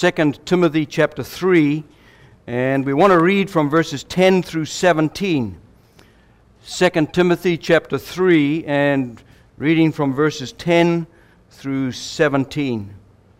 2 Timothy chapter 3, and we want to read from verses 10 through 17. 2 Timothy chapter 3, and reading from verses 10 through 17.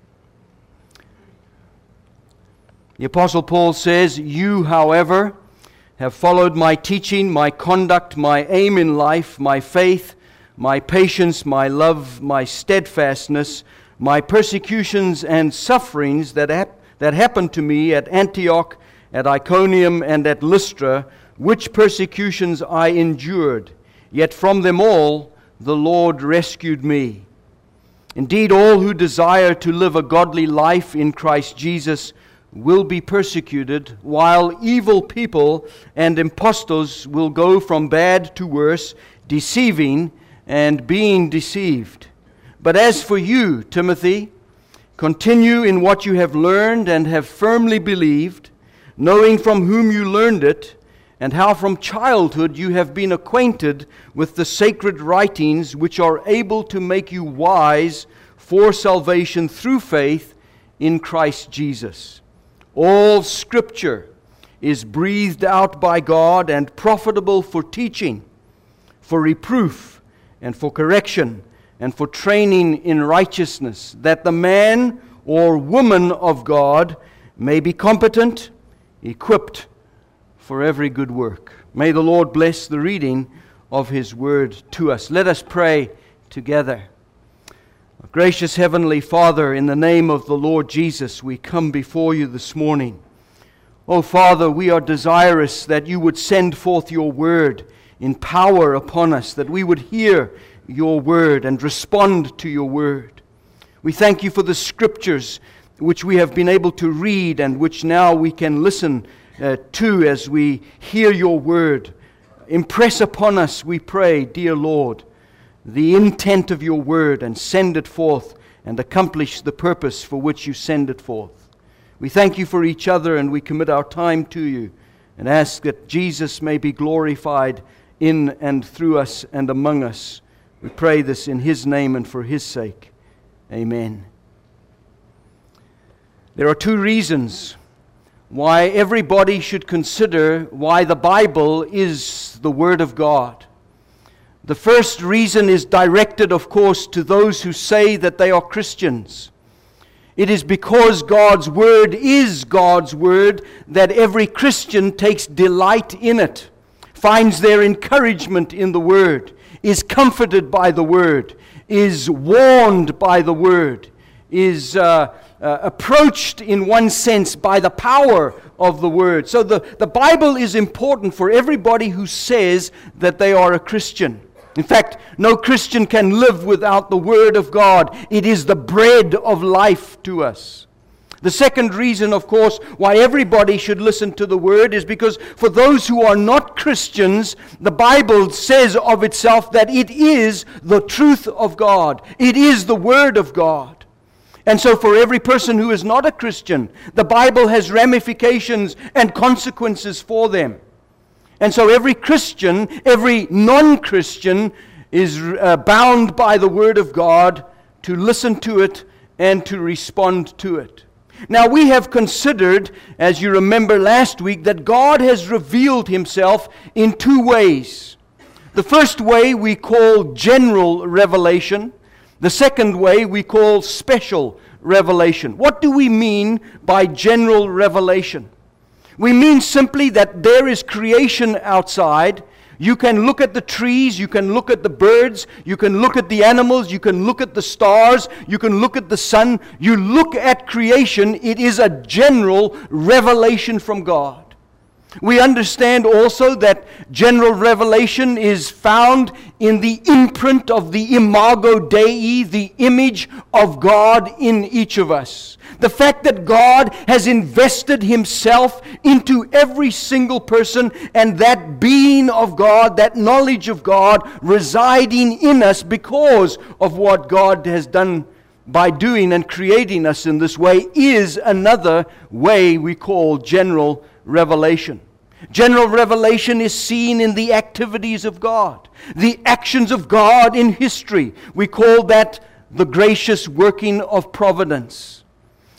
The Apostle Paul says, "You, however, have followed my teaching, my conduct, my aim in life, my faith, my patience, my love, my steadfastness, my persecutions and sufferings that happened to me at Antioch, at Iconium, and at Lystra, which persecutions I endured. Yet from them all the Lord rescued me. Indeed, all who desire to live a godly life in Christ Jesus will be persecuted, while evil people and impostors will go from bad to worse, deceiving and being deceived. But as for you, Timothy, continue in what you have learned and have firmly believed, knowing from whom you learned it, and how from childhood you have been acquainted with the sacred writings, which are able to make you wise for salvation through faith in Christ Jesus. All Scripture is breathed out by God and profitable for teaching, for reproof, and for correction, and for training in righteousness, that the man or woman of God may be competent, equipped for every good work." May the Lord bless the reading of His Word to us. Let us pray together. Gracious Heavenly Father, in the name of the Lord Jesus, we come before you this morning. Oh Father, we are desirous that you would send forth your Word in power upon us, that we would hear your word and respond to your word. We thank you for the Scriptures which we have been able to read and which now we can listen to as we hear your word. Impress upon us, we pray, dear Lord, the intent of your word, and send it forth and accomplish the purpose for which you send it forth. We thank you for each other, and we commit our time to you and ask that Jesus may be glorified in and through us and among us. We pray this in His name and for His sake. Amen. There are two reasons why everybody should consider why the Bible is the Word of God. The first reason is directed, of course, to those who say that they are Christians. It is because God's Word is God's Word that every Christian takes delight in it, finds their encouragement in the Word, is comforted by the Word, is warned by the Word, is approached in one sense by the power of the Word. So the Bible is important for everybody who says that they are a Christian. In fact, no Christian can live without the Word of God. It is the bread of life to us. The second reason, of course, why everybody should listen to the Word is because for those who are not Christians, the Bible says of itself that it is the truth of God. It is the Word of God. And so for every person who is not a Christian, the Bible has ramifications and consequences for them. And so every Christian, every non-Christian is bound by the Word of God to listen to it and to respond to it. Now we have considered, as you remember last week, that God has revealed Himself in two ways. The first way we call general revelation. The second way we call special revelation. What do we mean by general revelation? We mean simply that there is creation outside. You can look at the trees, you can look at the birds, you can look at the animals, you can look at the stars, you can look at the sun. You look at creation, it is a general revelation from God. We understand also that general revelation is found in the imprint of the imago Dei, the image of God in each of us. The fact that God has invested Himself into every single person, and that being of God, that knowledge of God residing in us because of what God has done by doing and creating us in this way, is another way we call general revelation. General revelation is seen in the activities of God, the actions of God in history. We call that the gracious working of providence.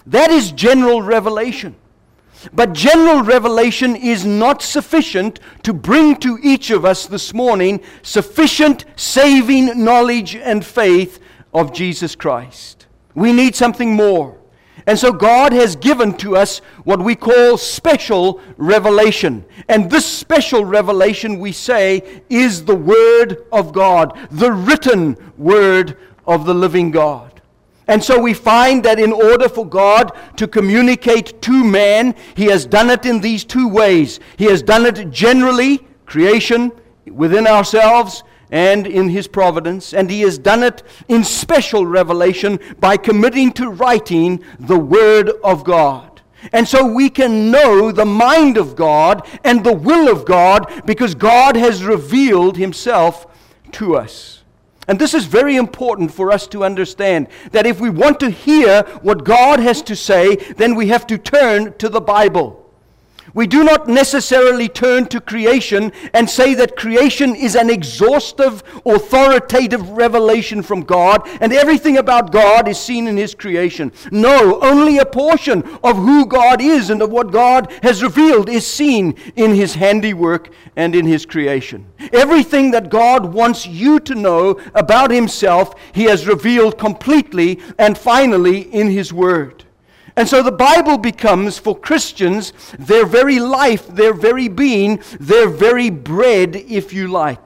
That is general revelation. But general revelation is not sufficient to bring to each of us this morning sufficient saving knowledge and faith of Jesus Christ. We need something more. And so God has given to us what we call special revelation. And this special revelation, we say, is the Word of God, the written Word of the living God. And so we find that in order for God to communicate to man, He has done it in these two ways. He has done it generally, creation, within ourselves, and in His providence. And He has done it in special revelation by committing to writing the Word of God. And so we can know the mind of God and the will of God because God has revealed Himself to us. And this is very important for us to understand, that if we want to hear what God has to say, then we have to turn to the Bible. We do not necessarily turn to creation and say that creation is an exhaustive, authoritative revelation from God, and everything about God is seen in His creation. No, only a portion of who God is and of what God has revealed is seen in His handiwork and in His creation. Everything that God wants you to know about Himself, He has revealed completely and finally in His Word. And so the Bible becomes, for Christians, their very life, their very being, their very bread, if you like.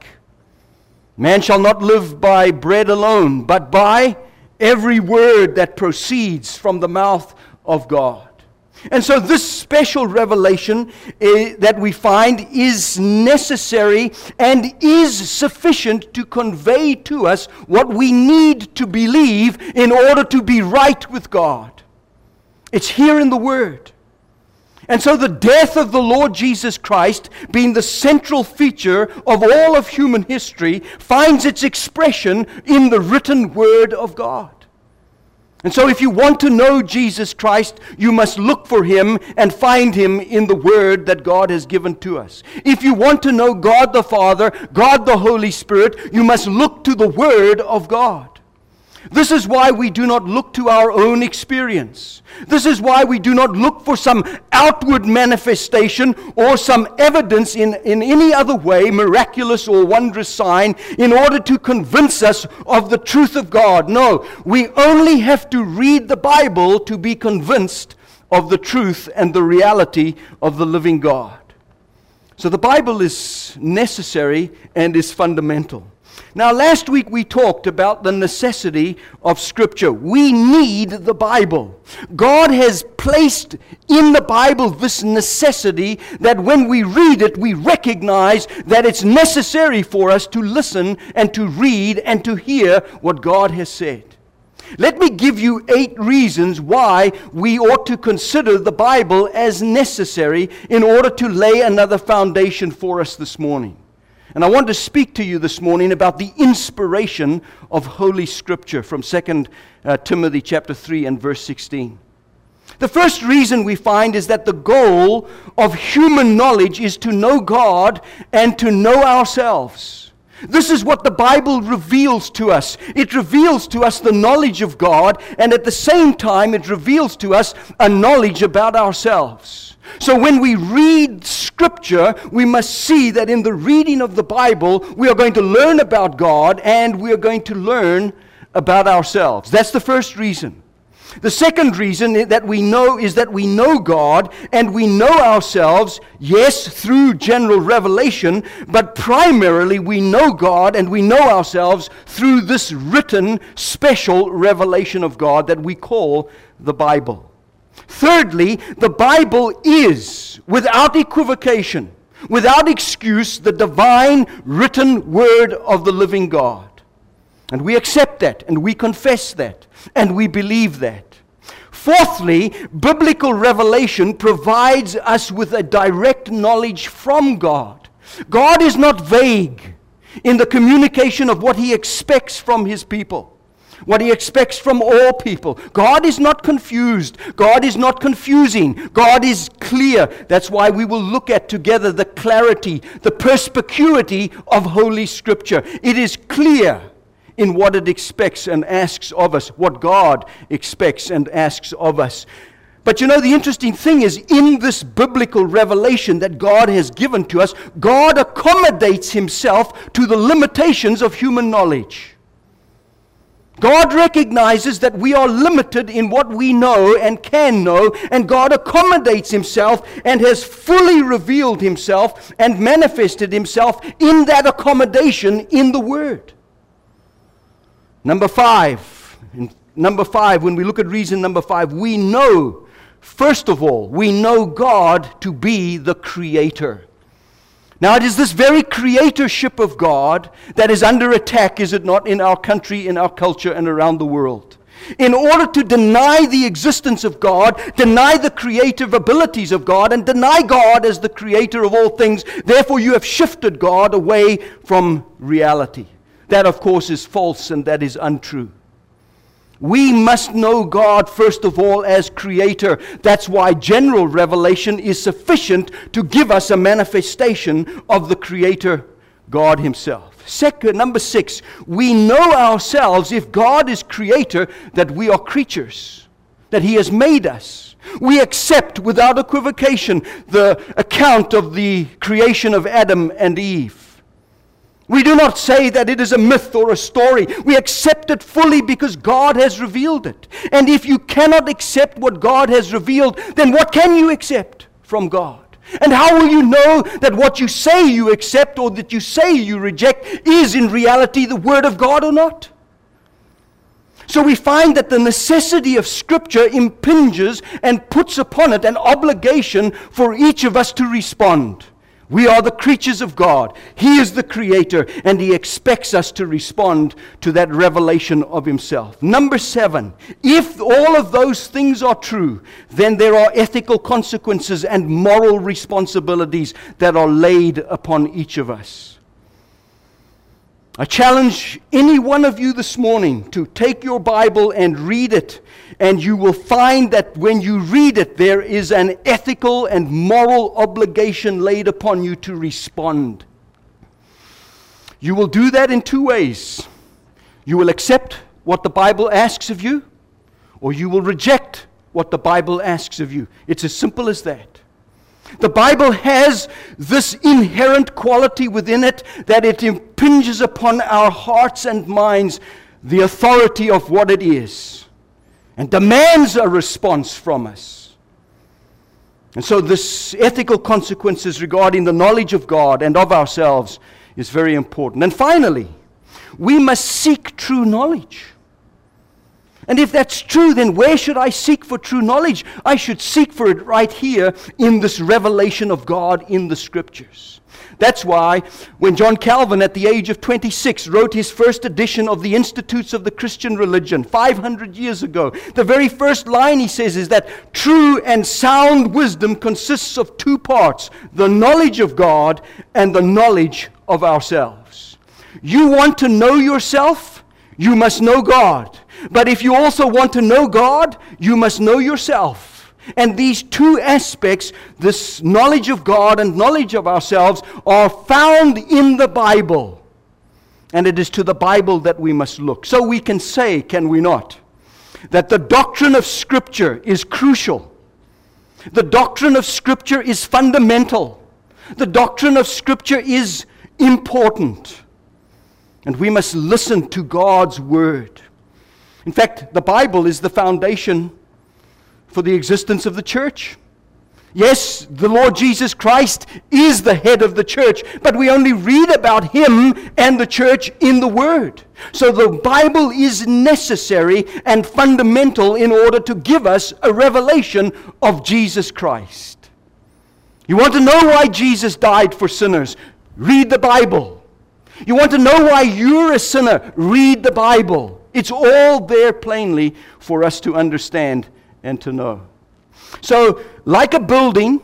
Man shall not live by bread alone, but by every word that proceeds from the mouth of God. And so this special revelation that we find is necessary and is sufficient to convey to us what we need to believe in order to be right with God. It's here in the Word. And so the death of the Lord Jesus Christ, being the central feature of all of human history, finds its expression in the written Word of God. And so if you want to know Jesus Christ, you must look for Him and find Him in the Word that God has given to us. If you want to know God the Father, God the Holy Spirit, you must look to the Word of God. This is why we do not look to our own experience. This is why we do not look for some outward manifestation or some evidence in any other way, miraculous or wondrous sign, in order to convince us of the truth of God. No, we only have to read the Bible to be convinced of the truth and the reality of the living God. So the Bible is necessary and is fundamental. Now, last week we talked about the necessity of Scripture. We need the Bible. God has placed in the Bible this necessity that when we read it, we recognize that it's necessary for us to listen and to read and to hear what God has said. Let me give you 8 reasons why we ought to consider the Bible as necessary in order to lay another foundation for us this morning. And I want to speak to you this morning about the inspiration of Holy Scripture from 2 Timothy chapter 3 and verse 16. The first reason we find is that the goal of human knowledge is to know God and to know ourselves. This is what the Bible reveals to us. It reveals to us the knowledge of God, and at the same time it reveals to us a knowledge about ourselves. So when we read Scripture, we must see that in the reading of the Bible, we are going to learn about God and we are going to learn about ourselves. That's the first reason. The second reason that we know is that we know God and we know ourselves, yes, through general revelation, but primarily we know God and we know ourselves through this written special revelation of God that we call the Bible. Thirdly, the Bible is, without equivocation, without excuse, the divine written Word of the living God. And we accept that, and we confess that, and we believe that. Fourthly, biblical revelation provides us with a direct knowledge from God. God is not vague in the communication of what He expects from His people, what He expects from all people. God is not confused. God is not confusing. God is clear. That's why we will look at together the clarity, the perspicuity of Holy Scripture. It is clear. in what it expects and asks of us, what God expects and asks of us. But you know, the interesting thing is, in this biblical revelation that God has given to us, God accommodates himself to the limitations of human knowledge. God recognizes that we are limited in what we know and can know, and God accommodates himself and has fully revealed himself and manifested himself in that accommodation in the Word. Number five, when we look at reason number 5, we know, first of all, we know God to be the Creator. Now, it is this very creatorship of God that is under attack, is it not, in our country, in our culture, and around the world. In order to deny the existence of God, deny the creative abilities of God, and deny God as the creator of all things, therefore you have shifted God away from reality. That, of course, is false and that is untrue. We must know God, first of all, as Creator. That's why general revelation is sufficient to give us a manifestation of the Creator, God himself. Number 6, we know ourselves, if God is Creator, that we are creatures, that he has made us. We accept without equivocation the account of the creation of Adam and Eve. We do not say that it is a myth or a story. We accept it fully because God has revealed it. And if you cannot accept what God has revealed, then what can you accept from God? And how will you know that what you say you accept or that you say you reject is in reality the Word of God or not? So we find that the necessity of Scripture impinges and puts upon it an obligation for each of us to respond. We are the creatures of God. He is the Creator, and he expects us to respond to that revelation of himself. Number 7, if all of those things are true, then there are ethical consequences and moral responsibilities that are laid upon each of us. I challenge any one of you this morning to take your Bible and read it, and you will find that when you read it, there is an ethical and moral obligation laid upon you to respond. You will do that in 2 ways. You will accept what the Bible asks of you, or you will reject what the Bible asks of you. It's as simple as that. The Bible has this inherent quality within it that it impinges upon our hearts and minds the authority of what it is and demands a response from us. And so this ethical consequences regarding the knowledge of God and of ourselves is very important. And finally, we must seek true knowledge. And if that's true, then where should I seek for true knowledge? I should seek for it right here in this revelation of God in the Scriptures. That's why when John Calvin, at the age of 26, wrote his first edition of the Institutes of the Christian Religion 500 years ago, the very first line he says is that true and sound wisdom consists of 2 parts, the knowledge of God and the knowledge of ourselves. You want to know yourself? You must know God. But if you also want to know God, you must know yourself. And these 2 aspects, this knowledge of God and knowledge of ourselves, are found in the Bible. And it is to the Bible that we must look. So we can say, can we not, that the doctrine of Scripture is crucial. The doctrine of Scripture is fundamental. The doctrine of Scripture is important. And we must listen to God's Word. In fact, the Bible is the foundation for the existence of the church. Yes, the Lord Jesus Christ is the head of the church, but we only read about him and the church in the Word. So the Bible is necessary and fundamental in order to give us a revelation of Jesus Christ. You want to know why Jesus died for sinners? Read the Bible. You want to know why you're a sinner? Read the Bible. It's all there plainly for us to understand and to know. So, like a building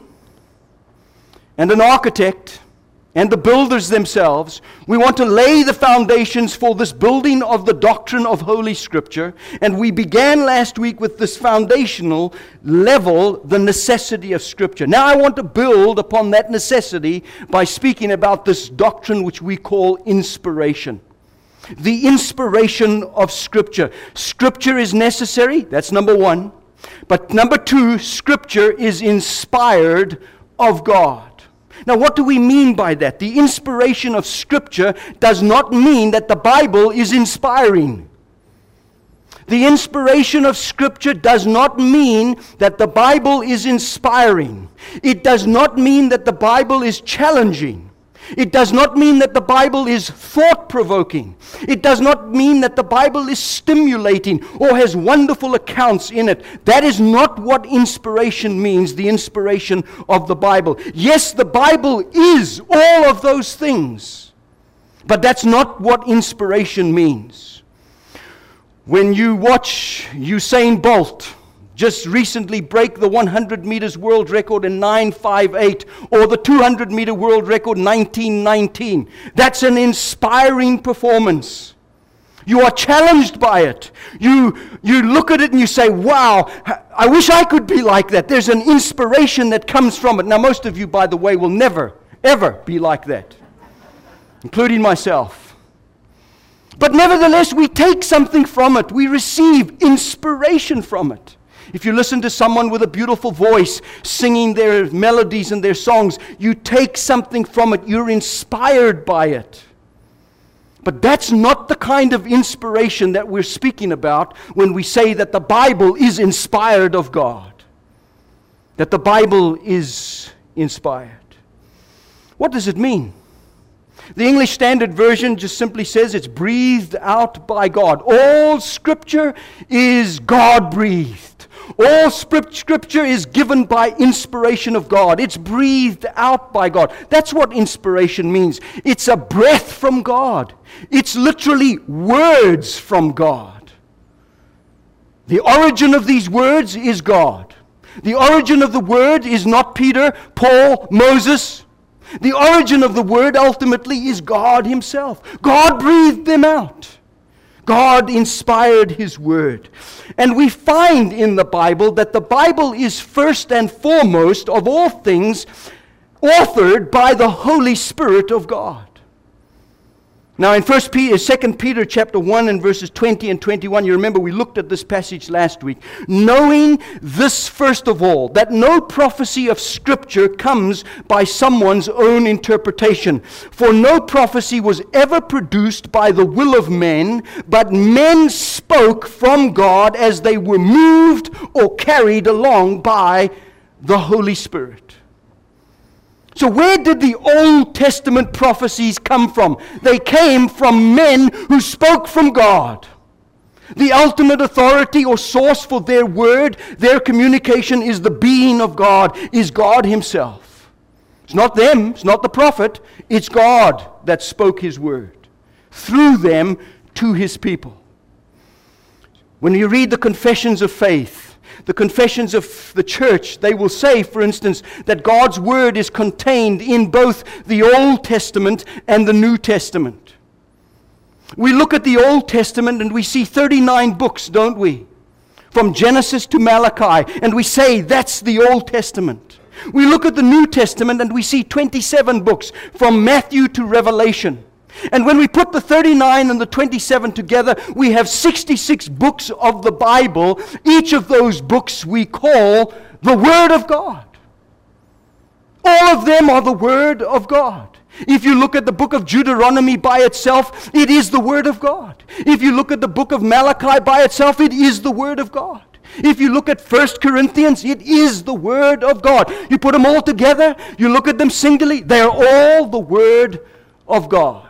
and an architect and the builders themselves, we want to lay the foundations for this building of the doctrine of Holy Scripture. And we began last week with this foundational level, the necessity of Scripture. Now I want to build upon that necessity by speaking about this doctrine which we call inspiration. The inspiration of Scripture. Scripture is necessary, that's number one. But number two, Scripture is inspired of God. Now, what do we mean by that? The inspiration of Scripture does not mean that the Bible is inspiring. The inspiration of Scripture does not mean that the Bible is inspiring. It does not mean that the Bible is challenging. It does not mean that the Bible is thought-provoking. It does not mean that the Bible is stimulating or has wonderful accounts in it. That is not what inspiration means, the inspiration of the Bible. Yes, the Bible is all of those things, but that's not what inspiration means. When you watch Usain Bolt just recently break the 100 meters world record in 9:58, or the 200 meter world record 19:19. That's an inspiring performance. You are challenged by it. You look at it and you say, wow, I wish I could be like that. There's an inspiration that comes from it. Now, most of you, by the way, will never, ever be like that, including myself. But nevertheless, we take something from it. We receive inspiration from it. If you listen to someone with a beautiful voice singing their melodies and their songs, you take something from it. You're inspired by it. But that's not the kind of inspiration that we're speaking about when we say that the Bible is inspired of God. That the Bible is inspired. What does it mean? The English Standard Version just simply says it's breathed out by God. All Scripture is God-breathed. All Scripture is given by inspiration of God. It's breathed out by God. That's what inspiration means. It's a breath from God. It's literally words from God. The origin of these words is God. The origin of the word is not Peter, Paul, Moses. The origin of the word ultimately is God Himself. God breathed them out. God inspired His word. And we find in the Bible that the Bible is first and foremost of all things authored by the Holy Spirit of God. Now in 2 Peter chapter 1 and verses 20 and 21, you remember we looked at this passage last week. Knowing this first of all, that no prophecy of Scripture comes by someone's own interpretation. For no prophecy was ever produced by the will of men, but men spoke from God as they were moved or carried along by the Holy Spirit. So where did the Old Testament prophecies come from? They came from men who spoke from God. The ultimate authority or source for their word, their communication is the being of God, is God Himself. It's not them, it's not the prophet, it's God that spoke His word through them to His people. When you read the confessions of faith, the confessions of the church, they will say, for instance, that God's word is contained in both the Old Testament and the New Testament. We look at the Old Testament and we see 39 books, don't we? From Genesis to Malachi, and we say that's the Old Testament. We look at the New Testament and we see 27 books, from Matthew to Revelation. And when we put the 39 and the 27 together, we have 66 books of the Bible. Each of those books we call the Word of God. All of them are the Word of God. If you look at the book of Deuteronomy by itself, it is the Word of God. If you look at the book of Malachi by itself, it is the Word of God. If you look at 1 Corinthians, it is the Word of God. You put them all together, you look at them singly, they are all the Word of God.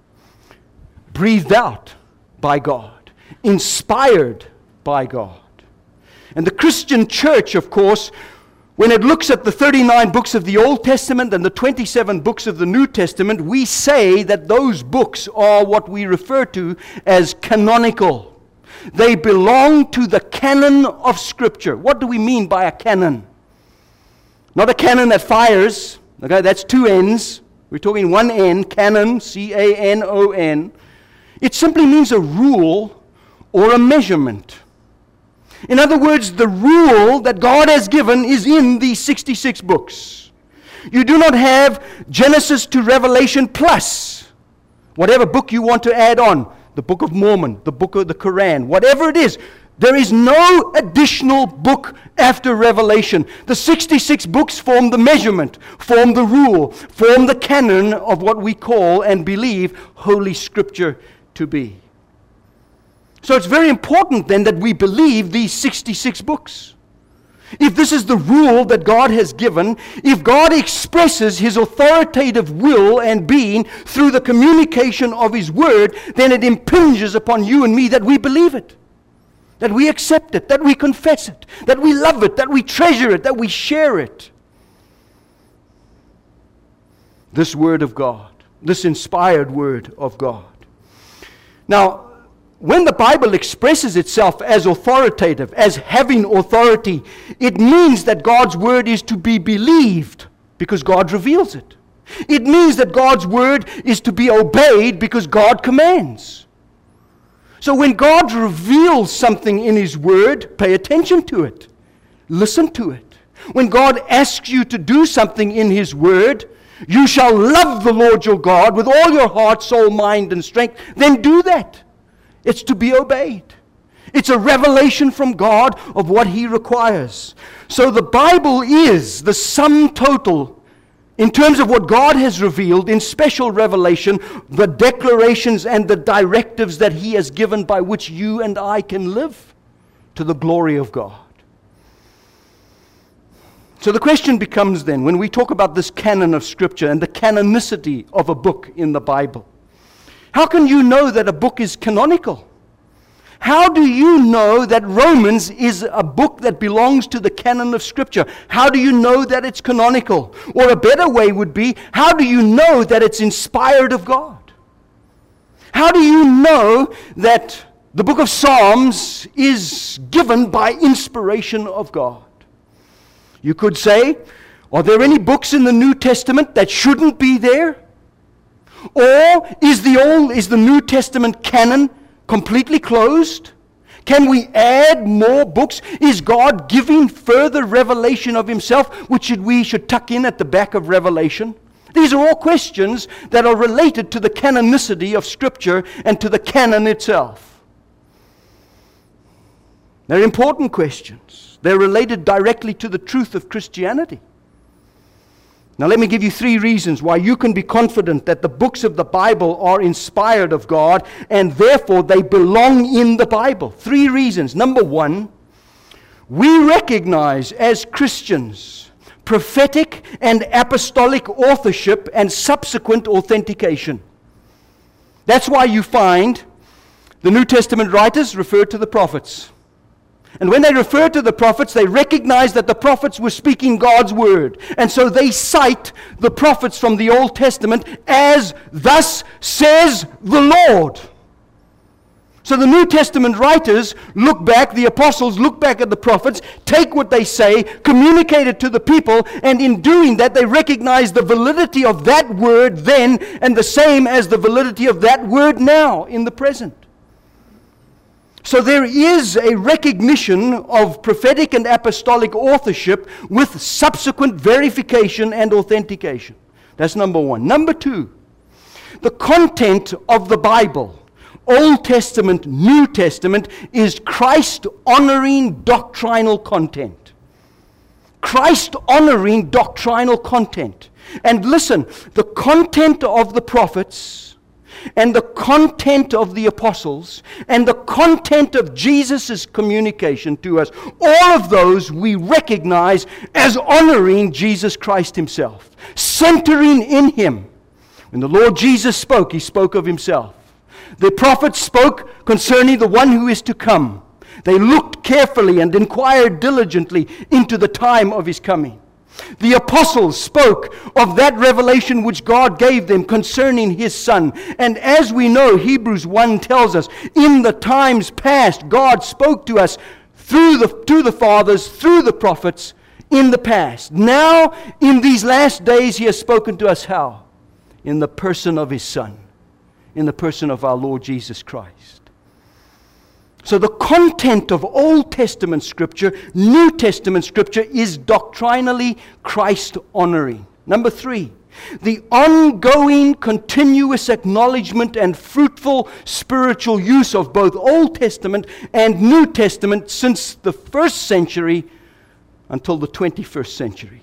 Breathed out by God, inspired by God. And the Christian church, of course, when it looks at the 39 books of the Old Testament and the 27 books of the New Testament, we say that those books are what we refer to as canonical. They belong to the canon of Scripture. What do we mean by a canon? Not a cannon that fires. Okay, that's two N's. We're talking one N, canon, C-A-N-O-N. It simply means a rule or a measurement. In other words, the rule that God has given is in these 66 books. You do not have Genesis to Revelation plus whatever book you want to add on. the Book of Mormon, the Book of the Quran, whatever it is, there is no additional book after Revelation. The 66 books form the measurement, form the rule, form the canon of what we call and believe Holy Scripture to be. So it's very important then that we believe these 66 books. If this is the rule that God has given, if God expresses His authoritative will and being through the communication of His Word, then it impinges upon you and me that we believe it, that we accept it, that we confess it, that we love it, that we treasure it, that we share it. This Word of God, this inspired Word of God. Now, when the Bible expresses itself as authoritative, as having authority, it means that God's Word is to be believed because God reveals it. It means that God's Word is to be obeyed because God commands. So when God reveals something in His Word, pay attention to it. Listen to it. When God asks you to do something in His Word, you shall love the Lord your God with all your heart, soul, mind, and strength, then do that. It's to be obeyed. It's a revelation from God of what He requires. So the Bible is the sum total in terms of what God has revealed in special revelation, the declarations and the directives that He has given by which you and I can live to the glory of God. So the question becomes then, when we talk about this canon of Scripture and the canonicity of a book in the Bible, how can you know that a book is canonical? How do you know that Romans is a book that belongs to the canon of Scripture? How do you know that it's canonical? Or a better way would be, how do you know that it's inspired of God? How do you know that the book of Psalms is given by inspiration of God? You could say, are there any books in the New Testament that shouldn't be there? Or is the New Testament canon completely closed? Can we add more books? Is God giving further revelation of Himself, which we should tuck in at the back of Revelation? These are all questions that are related to the canonicity of Scripture and to the canon itself. They're important questions. They're related directly to the truth of Christianity. Now let me give you 3 reasons why you can be confident that the books of the Bible are inspired of God and therefore they belong in the Bible. 3 reasons. Number 1, we recognize as Christians prophetic and apostolic authorship and subsequent authentication. That's why you find the New Testament writers refer to the prophets. And when they refer to the prophets, they recognize that the prophets were speaking God's word. And so they cite the prophets from the Old Testament as, thus says the Lord. So the New Testament writers look back, the apostles look back at the prophets, take what they say, communicate it to the people, and in doing that they recognize the validity of that word then and the same as the validity of that word now in the present. So there is a recognition of prophetic and apostolic authorship with subsequent verification and authentication. That's number 1. Number 2, the content of the Bible, Old Testament, New Testament, is Christ-honoring doctrinal content. Christ-honoring doctrinal content. And listen, the content of the prophets and the content of the apostles and the content of Jesus' communication to us, all of those we recognize as honoring Jesus Christ Himself, centering in Him. When the Lord Jesus spoke, He spoke of Himself. The prophets spoke concerning the one who is to come. They looked carefully and inquired diligently into the time of His coming. The apostles spoke of that revelation which God gave them concerning His Son. And as we know, Hebrews 1 tells us, in the times past, God spoke to us to the fathers, through the prophets, in the past. Now, in these last days, He has spoken to us how? In the person of His Son, in the person of our Lord Jesus Christ. So the content of Old Testament Scripture, New Testament Scripture, is doctrinally Christ-honoring. Number 3, The ongoing, continuous acknowledgement and fruitful spiritual use of both Old Testament and New Testament since the 1st century until the 21st century.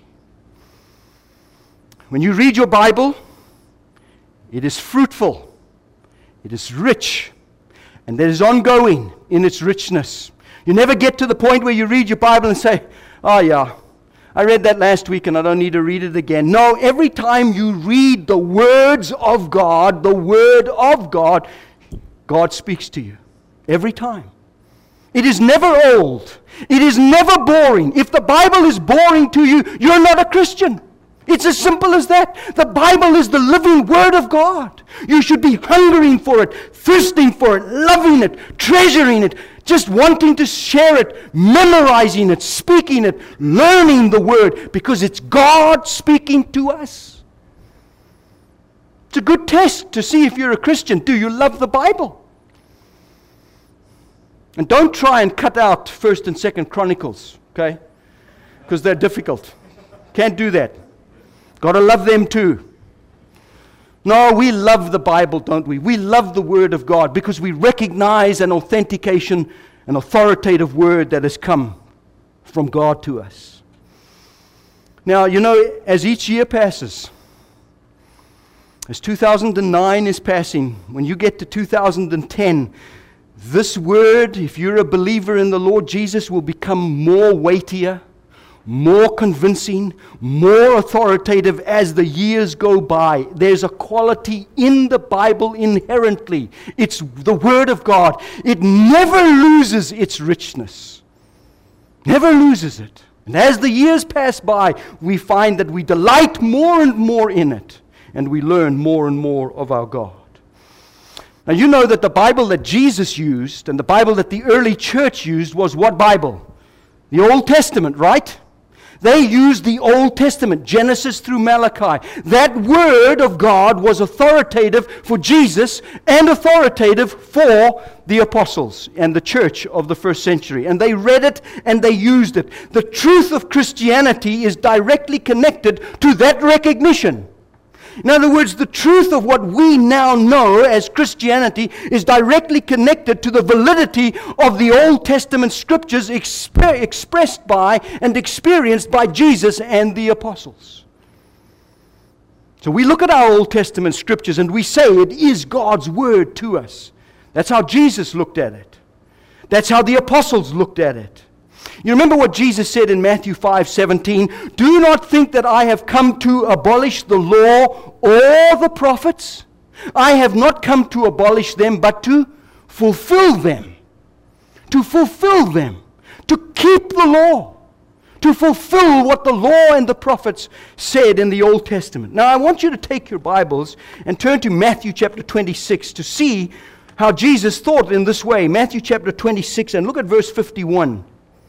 When you read your Bible, it is fruitful, it is rich, and it is ongoing in its richness. You never get to the point where you read your Bible and say, oh yeah, I read that last week and I don't need to read it again. No, every time you read the words of God, the Word of God, God speaks to you. Every time. It is never old. It is never boring. If the Bible is boring to you, you're not a Christian. It's as simple as that. The Bible is the living Word of God. You should be hungering for it, thirsting for it, loving it, treasuring it, just wanting to share it, memorizing it, speaking it, learning the Word, because it's God speaking to us. It's a good test to see if you're a Christian. Do you love the Bible? And don't try and cut out 1st and 2nd Chronicles, okay? Because they're difficult. Can't do that. Got to love them too. No, we love the Bible, don't we? We love the Word of God because we recognize an authentication, an authoritative word that has come from God to us. Now, you know, as each year passes, as 2009 is passing, when you get to 2010, this word, if you're a believer in the Lord Jesus, will become more weightier, more convincing, more authoritative as the years go by. There's a quality in the Bible inherently. It's the Word of God. It never loses its richness. Never loses it. And as the years pass by, we find that we delight more and more in it, and we learn more and more of our God. Now you know that the Bible that Jesus used and the Bible that the early church used was what Bible? The Old Testament, right? They used the Old Testament, Genesis through Malachi. That Word of God was authoritative for Jesus and authoritative for the apostles and the church of the 1st century. And they read it and they used it. The truth of Christianity is directly connected to that recognition. In other words, the truth of what we now know as Christianity is directly connected to the validity of the Old Testament scriptures expressed by and experienced by Jesus and the apostles. So we look at our Old Testament scriptures and we say it is God's word to us. That's how Jesus looked at it. That's how the apostles looked at it. You remember what Jesus said in Matthew 5:17? Do not think that I have come to abolish the law or the prophets. I have not come to abolish them, but to fulfill them. To fulfill them. To keep the law. To fulfill what the law and the prophets said in the Old Testament. Now I want you to take your Bibles and turn to Matthew chapter 26 to see how Jesus thought in this way. Matthew chapter 26, and look at verse 51.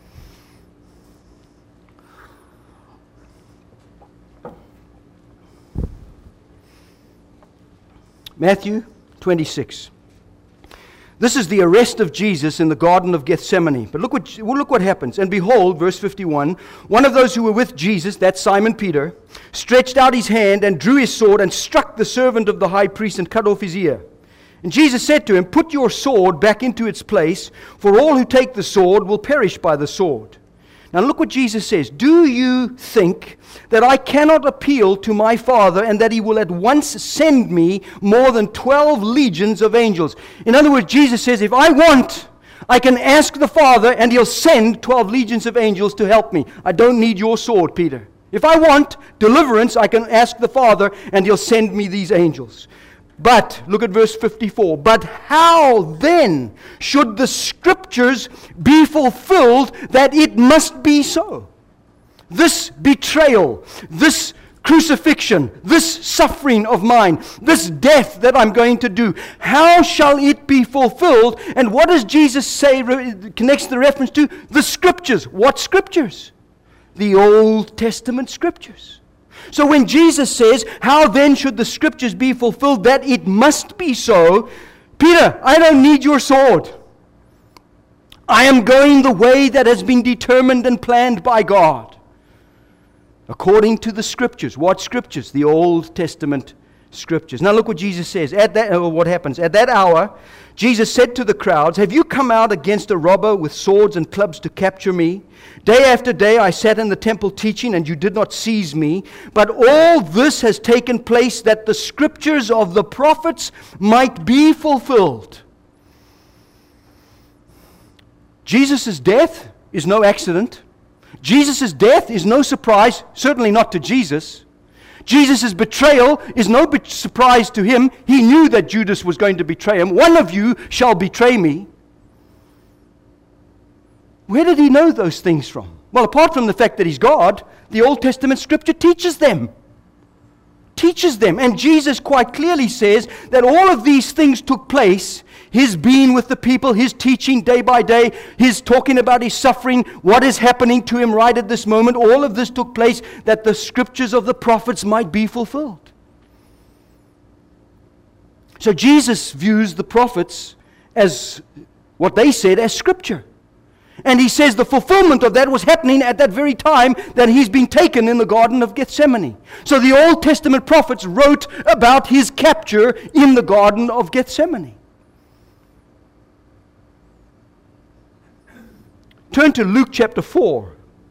Matthew 26. This is the arrest of Jesus in the Garden of Gethsemane. But look what happens. And behold, verse 51, one of those who were with Jesus, that's Simon Peter, stretched out his hand and drew his sword and struck the servant of the high priest and cut off his ear. And Jesus said to him, put your sword back into its place, for all who take the sword will perish by the sword. Now look what Jesus says. Do you think that I cannot appeal to my Father and that He will at once send me more than 12 legions of angels? In other words, Jesus says, if I want, I can ask the Father and He'll send 12 legions of angels to help me. I don't need your sword, Peter. If I want deliverance, I can ask the Father and He'll send me these angels. But, look at verse 54, but how then should the Scriptures be fulfilled that it must be so? This betrayal, this crucifixion, this suffering of mine, this death that I'm going to do, how shall it be fulfilled? And what does Jesus say, connects the reference to? The Scriptures. What Scriptures? The Old Testament Scriptures. So when Jesus says, how then should the Scriptures be fulfilled that it must be so? Peter, I don't need your sword. I am going the way that has been determined and planned by God. according to the Scriptures. What Scriptures? The Old Testament Scriptures. Now look what Jesus says. What happens? At that hour, Jesus said to the crowds, "Have you come out against a robber with swords and clubs to capture me? Day after day I sat in the temple teaching, and you did not seize me. But all this has taken place that the Scriptures of the prophets might be fulfilled." Jesus' death is no accident. Jesus' death is no surprise, certainly not to Jesus. Jesus' betrayal is no surprise to him. He knew that Judas was going to betray him. "One of you shall betray me." Where did he know those things from? Well, apart from the fact that he's God, the Old Testament Scripture teaches them. And Jesus quite clearly says that all of these things took place. His being with the people, his teaching day by day, his talking about his suffering, what is happening to him right at this moment, all of this took place that the Scriptures of the prophets might be fulfilled. So Jesus views the prophets as what they said as Scripture. And he says the fulfillment of that was happening at that very time that he's been taken in the Garden of Gethsemane. So the Old Testament prophets wrote about his capture in the Garden of Gethsemane. Turn to Luke chapter 4.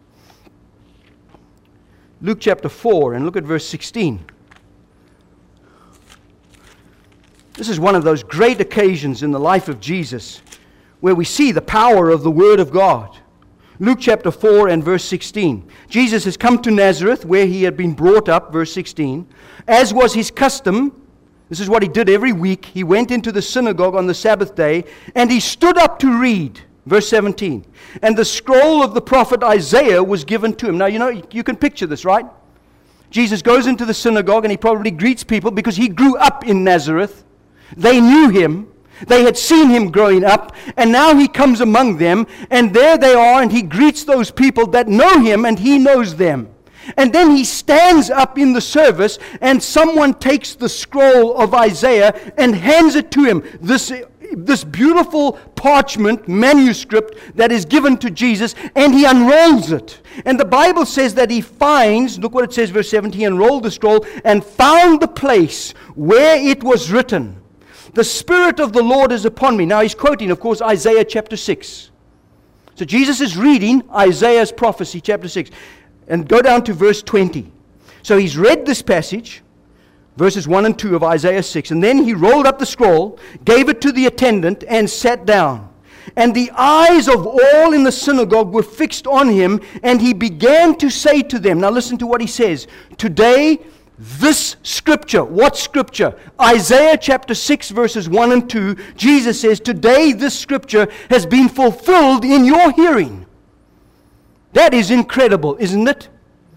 Luke chapter 4 and look at verse 16. This is one of those great occasions in the life of Jesus where we see the power of the Word of God. Luke chapter 4 and verse 16. Jesus has come to Nazareth where he had been brought up, verse 16. As was his custom, this is what he did every week, he went into the synagogue on the Sabbath day and he stood up to read. Verse 17, and the scroll of the prophet Isaiah was given to him. Now, you can picture this, right? Jesus goes into the synagogue and he probably greets people because he grew up in Nazareth. They knew him. They had seen him growing up. And now he comes among them. And there they are and he greets those people that know him and he knows them. And then he stands up in the service and someone takes the scroll of Isaiah and hands it to him. This beautiful parchment manuscript that is given to Jesus, and he unrolls it. And the Bible says that he finds, look what it says, verse 17, he unrolled the scroll and found the place where it was written, "The Spirit of the Lord is upon me." Now he's quoting, of course, Isaiah chapter 6. So Jesus is reading Isaiah's prophecy, chapter 6. And go down to verse 20. So he's read this passage, verses 1 and 2 of Isaiah 6. And then he rolled up the scroll, gave it to the attendant, and sat down. And the eyes of all in the synagogue were fixed on him, and he began to say to them, now listen to what he says, "Today, this Scripture," what Scripture? Isaiah chapter 6, verses 1 and 2, Jesus says, "Today this Scripture has been fulfilled in your hearing." That is incredible, isn't it?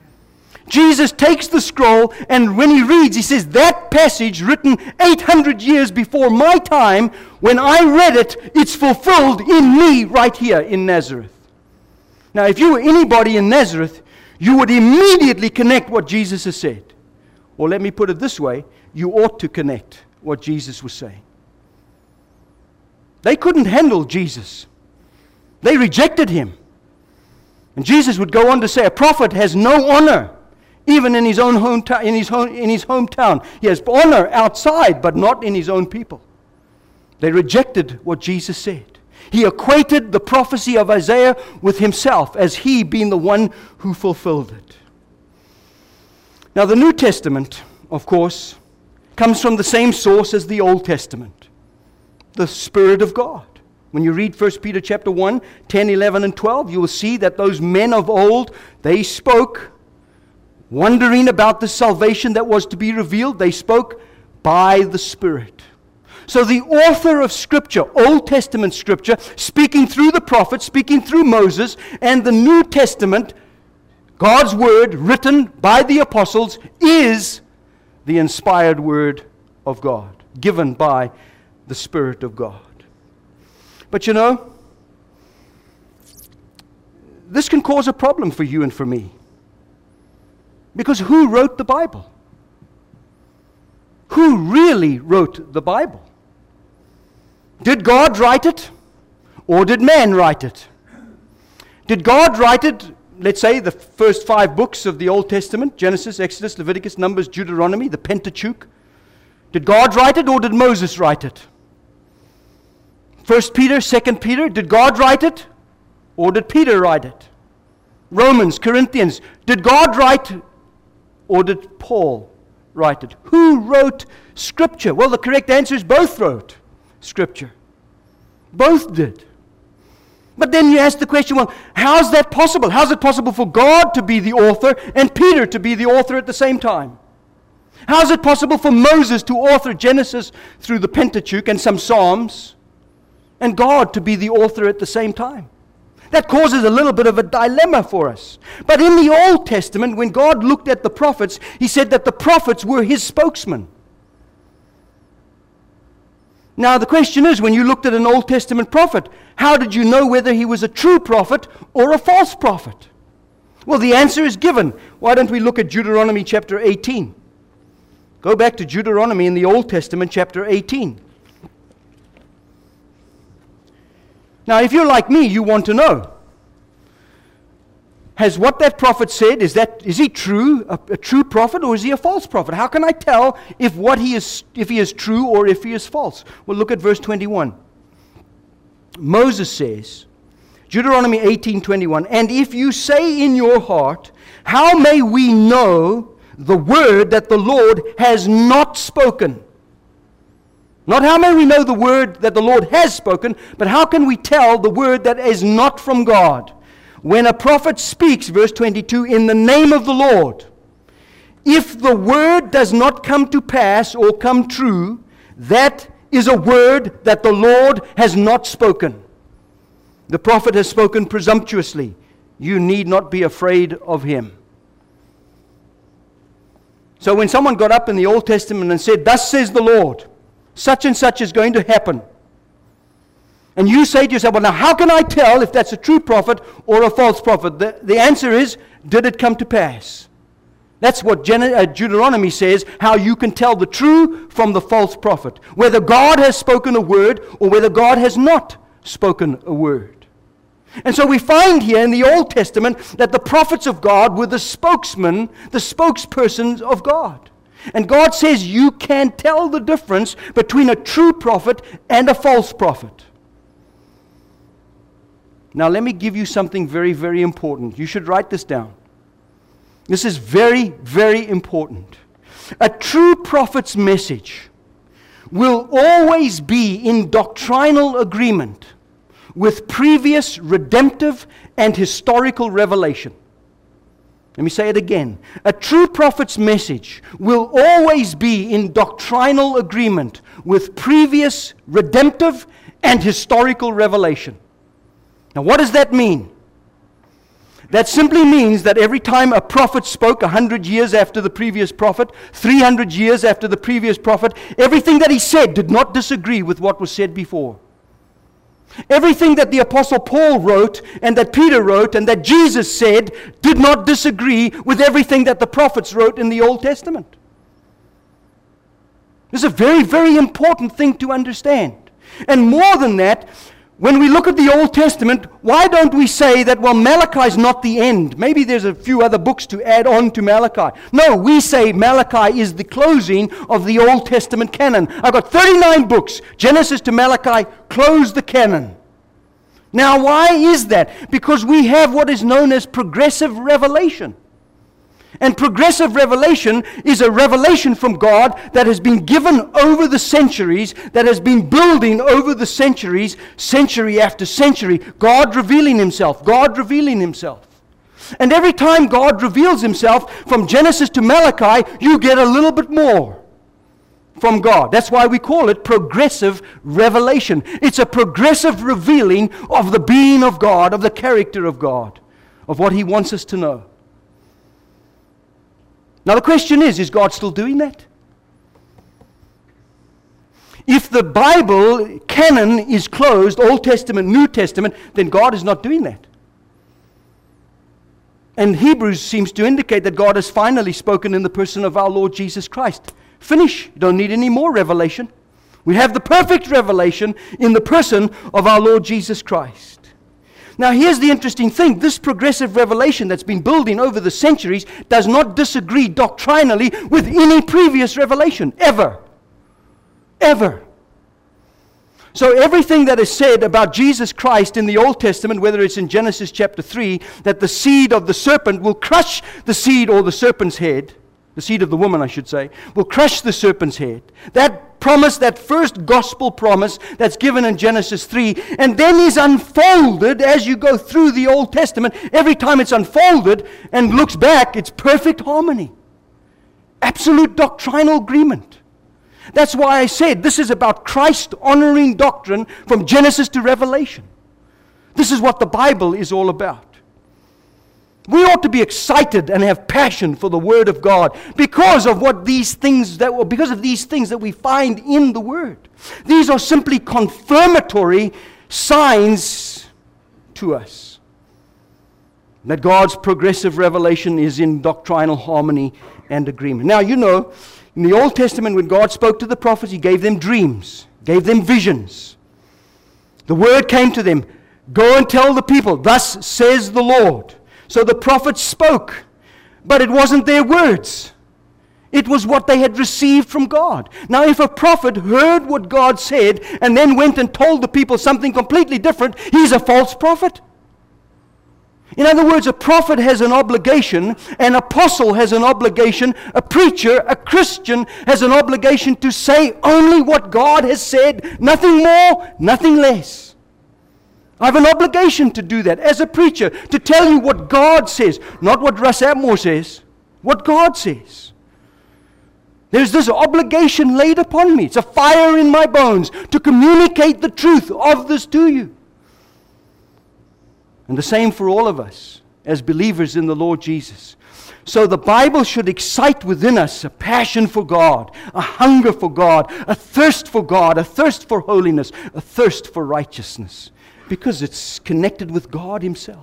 Jesus takes the scroll, and when he reads, he says, that passage written 800 years before my time, when I read it, it's fulfilled in me right here in Nazareth. Now, if you were anybody in Nazareth, you would immediately connect what Jesus has said. Or let me put it this way, you ought to connect what Jesus was saying. They couldn't handle Jesus. They rejected him. And Jesus would go on to say, a prophet has no honor, even in his own hometown. In his hometown, he has honor outside, but not in his own people. They rejected what Jesus said. He equated the prophecy of Isaiah with himself, as he being the one who fulfilled it. Now, the New Testament, of course, comes from the same source as the Old Testament, the Spirit of God. When you read 1 Peter chapter 1, 10, 11, and 12, you will see that those men of old, they spoke, wondering about the salvation that was to be revealed. They spoke by the Spirit. So the author of Scripture, Old Testament Scripture, speaking through the prophets, speaking through Moses, and the New Testament, God's Word written by the apostles, is the inspired Word of God, given by the Spirit of God. But you know, this can cause a problem for you and for me. Because who wrote the Bible? Who really wrote the Bible? Did God write it? Or did man write it? Did God write it let's say, the first 5 books of the Old Testament, Genesis, Exodus, Leviticus, Numbers, Deuteronomy, the Pentateuch. Did God write it or did Moses write it? 1 Peter, 2 Peter, did God write it or did Peter write it? Romans, Corinthians, did God write or did Paul write it? Who wrote Scripture? Well, the correct answer is both wrote Scripture. Both did. But then you ask the question, well, how's that possible? How's it possible for God to be the author and Peter to be the author at the same time? How's it possible for Moses to author Genesis through the Pentateuch and some Psalms, and God to be the author at the same time? That causes a little bit of a dilemma for us. But in the Old Testament, when God looked at the prophets, He said that the prophets were His spokesmen. Now the question is, when you looked at an Old Testament prophet, how did you know whether he was a true prophet or a false prophet? Well, the answer is given. Why don't we look at Deuteronomy chapter 18? Go back to Deuteronomy in the Old Testament, chapter 18. Now, if you're like me, you want to know, has what that prophet said, is he true, a true prophet, or is he a false prophet? How can I tell if he is true or if he is false? Well, look at verse 21. Moses says, Deuteronomy 18:21, "And if you say in your heart, how may we know the word that the Lord has not spoken?" Not how may we know the word that the Lord has spoken, but how can we tell the word that is not from God? When a prophet speaks, verse 22, in the name of the Lord, if the word does not come to pass or come true, that is a word that the Lord has not spoken. The prophet has spoken presumptuously. You need not be afraid of him. So when someone got up in the Old Testament and said, "Thus says the Lord, such and such is going to happen," and you say to yourself, "Well, now how can I tell if that's a true prophet or a false prophet?" The answer is, did it come to pass? That's what Deuteronomy says, how you can tell the true from the false prophet. Whether God has spoken a word or whether God has not spoken a word. And so we find here in the Old Testament that the prophets of God were the spokesmen, the spokespersons of God. And God says you can tell the difference between a true prophet and a false prophet. Now let me give you something very, very important. You should write this down. This is very, very important. A true prophet's message will always be in doctrinal agreement with previous redemptive and historical revelation. Let me say it again. A true prophet's message will always be in doctrinal agreement with previous redemptive and historical revelation. Now, what does that mean? That simply means that every time a prophet spoke 100 years after the previous prophet, 300 years after the previous prophet, everything that he said did not disagree with what was said before. Everything that the Apostle Paul wrote and that Peter wrote and that Jesus said did not disagree with everything that the prophets wrote in the Old Testament. This is a very, very important thing to understand. And more than that, when we look at the Old Testament, why don't we say that, well, Malachi is not the end? Maybe there's a few other books to add on to Malachi. No, we say Malachi is the closing of the Old Testament canon. I've got 39 books. Genesis to Malachi, close the canon. Now, why is that? Because we have what is known as progressive revelation. And progressive revelation is a revelation from God that has been given over the centuries, that has been building over the centuries, century after century, God revealing Himself, God revealing Himself. And every time God reveals Himself, from Genesis to Malachi, you get a little bit more from God. That's why we call it progressive revelation. It's a progressive revealing of the being of God, of the character of God, of what He wants us to know. Now the question is God still doing that? If the Bible canon is closed, Old Testament, New Testament, then God is not doing that. And Hebrews seems to indicate that God has finally spoken in the person of our Lord Jesus Christ. Finish. You don't need any more revelation. We have the perfect revelation in the person of our Lord Jesus Christ. Now here's the interesting thing. This progressive revelation that's been building over the centuries does not disagree doctrinally with any previous revelation, ever. Ever. So everything that is said about Jesus Christ in the Old Testament, whether it's in Genesis chapter 3, that the seed of the serpent will crush the seed or the serpent's head, the seed of the woman, I should say, will crush the serpent's head. That promise, that first gospel promise that's given in Genesis 3, and then is unfolded as you go through the Old Testament. Every time it's unfolded and looks back, it's perfect harmony. Absolute doctrinal agreement. That's why I said this is about Christ-honoring doctrine from Genesis to Revelation. This is what the Bible is all about. We ought to be excited and have passion for the Word of God because of these things that we find in the Word. These are simply confirmatory signs to us that God's progressive revelation is in doctrinal harmony and agreement. Now, you know, in the Old Testament, when God spoke to the prophets, He gave them dreams, gave them visions. The Word came to them, go and tell the people, thus says the Lord. So the prophets spoke, but it wasn't their words. It was what they had received from God. Now, if a prophet heard what God said and then went and told the people something completely different, he's a false prophet. In other words, a prophet has an obligation, an apostle has an obligation, a preacher, a Christian has an obligation to say only what God has said, nothing more, nothing less. I have an obligation to do that as a preacher, to tell you what God says, not what Russ Atmore says, what God says. There's this obligation laid upon me. It's a fire in my bones to communicate the truth of this to you. And the same for all of us as believers in the Lord Jesus. So the Bible should excite within us a passion for God, a hunger for God, a thirst for God, a thirst for holiness, a thirst for righteousness. Because it's connected with God Himself.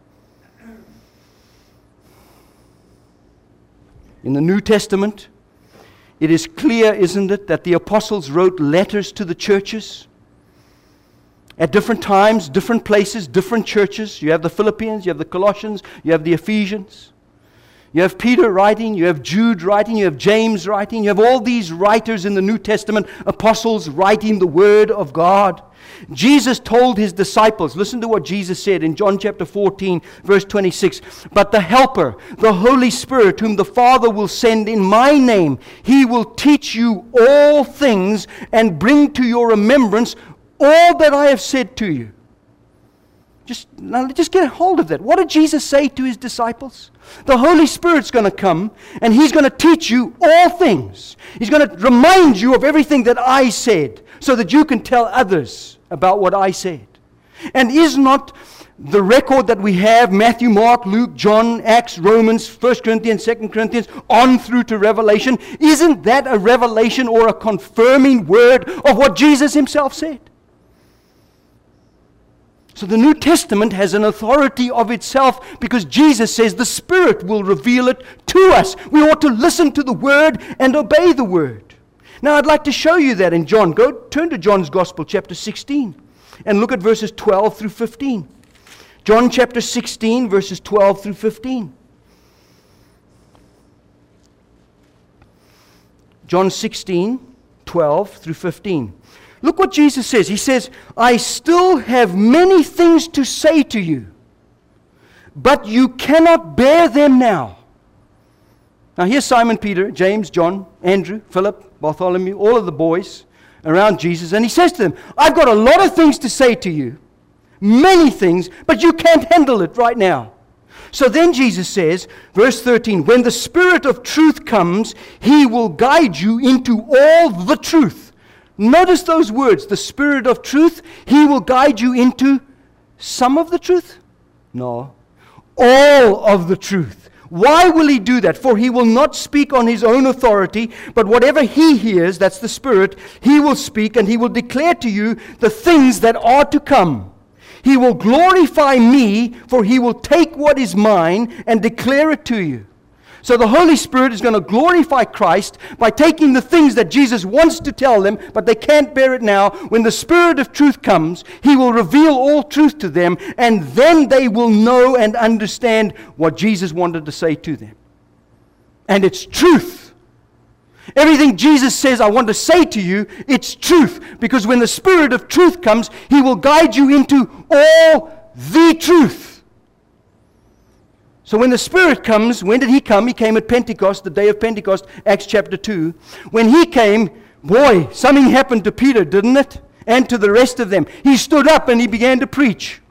In the New Testament, it is clear, isn't it, that the apostles wrote letters to the churches at different times, different places, different churches. You have the Philippians, you have the Colossians, you have the Ephesians. You have Peter writing, you have Jude writing, you have James writing. You have all these writers in the New Testament, apostles writing the Word of God. Jesus told His disciples, listen to what Jesus said in John chapter 14, verse 26. But the Helper, the Holy Spirit, whom the Father will send in my name, He will teach you all things and bring to your remembrance all that I have said to you. Just get a hold of that. What did Jesus say to His disciples? The Holy Spirit's going to come and He's going to teach you all things. He's going to remind you of everything that I said so that you can tell others about what I said. And is not the record that we have, Matthew, Mark, Luke, John, Acts, Romans, 1 Corinthians, 2 Corinthians, on through to Revelation, isn't that a revelation or a confirming word of what Jesus Himself said? So the New Testament has an authority of itself because Jesus says the Spirit will reveal it to us. We ought to listen to the Word and obey the Word. Now I'd like to show you that in John. Turn to John's Gospel, chapter 16, and look at verses 12 through 15. John chapter 16, verses 12 through 15. John 16, 12 through 15. Look what Jesus says. He says, I still have many things to say to you, but you cannot bear them now. Now here's Simon Peter, James, John, Andrew, Philip, Bartholomew, all of the boys around Jesus. And He says to them, I've got a lot of things to say to you, many things, but you can't handle it right now. So then Jesus says, verse 13, when the Spirit of truth comes, He will guide you into all the truth. Notice those words, the Spirit of truth. He will guide you into some of the truth? No, all of the truth. Why will He do that? For He will not speak on His own authority, but whatever He hears, that's the Spirit, He will speak, and He will declare to you the things that are to come. He will glorify Me, for He will take what is mine and declare it to you. So the Holy Spirit is going to glorify Christ by taking the things that Jesus wants to tell them, but they can't bear it now. When the Spirit of truth comes, He will reveal all truth to them, and then they will know and understand what Jesus wanted to say to them. And it's truth. Everything Jesus says, I want to say to you, it's truth. Because when the Spirit of truth comes, He will guide you into all the truth. So when the Spirit comes, when did He come? He came at Pentecost, the day of Pentecost, Acts chapter 2. When He came, boy, something happened to Peter, didn't it? And to the rest of them. He stood up and he began to preach.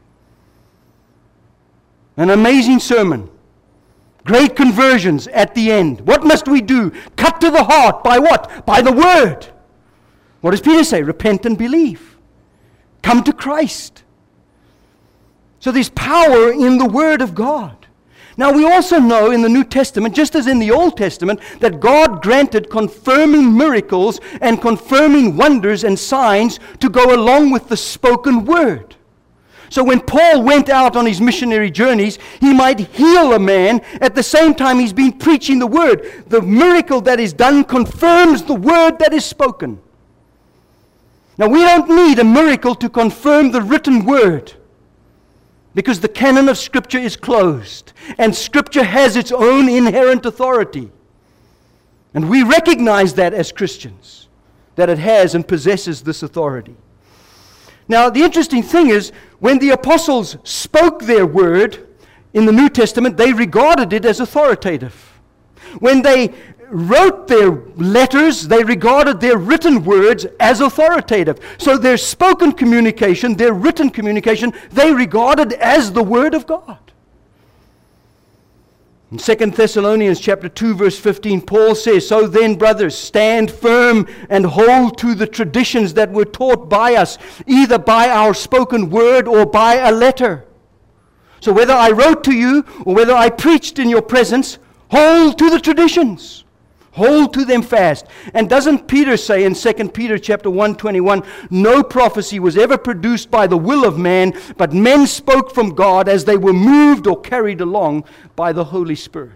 An amazing sermon. Great conversions at the end. What must we do? Cut to the heart. By what? By the Word. What does Peter say? Repent and believe. Come to Christ. So there's power in the Word of God. Now we also know in the New Testament, just as in the Old Testament, that God granted confirming miracles and confirming wonders and signs to go along with the spoken word. So when Paul went out on his missionary journeys, he might heal a man at the same time he's been preaching the word. The miracle that is done confirms the word that is spoken. Now we don't need a miracle to confirm the written word, because the canon of Scripture is closed, and Scripture has its own inherent authority. And we recognize that as Christians, that it has and possesses this authority. Now, the interesting thing is, when the apostles spoke their word in the New Testament, they regarded it as authoritative. When they wrote their letters, they regarded their written words as authoritative. So their spoken communication, their written communication, they regarded as the Word of God. In 2 Thessalonians chapter 2, verse 15, Paul says, "So then, brothers, stand firm and hold to the traditions that were taught by us, either by our spoken word or by a letter." So whether I wrote to you or whether I preached in your presence, hold to the traditions. Hold to them fast. And doesn't Peter say in 2 Peter chapter 1:21, "No prophecy was ever produced by the will of man, but men spoke from God as they were moved or carried along by the Holy Spirit."